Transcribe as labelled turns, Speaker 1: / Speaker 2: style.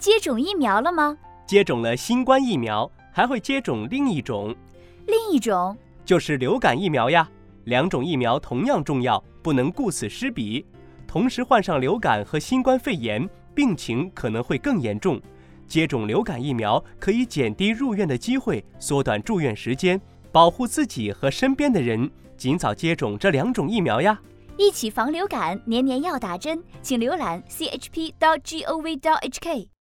Speaker 1: 接种疫苗了吗？
Speaker 2: 接种了新冠疫苗，还会接种另一种。
Speaker 1: 另一种？
Speaker 2: 就是流感疫苗呀。2种疫苗同样重要，不能顾此失彼。同时患上流感和新冠肺炎，病情可能会更严重。接种流感疫苗可以减低入院的机会，缩短住院时间，保护自己和身边的人。尽早接种这2种疫苗呀！
Speaker 1: 一起防流感，年年要打针。请浏览chp.gov.hk。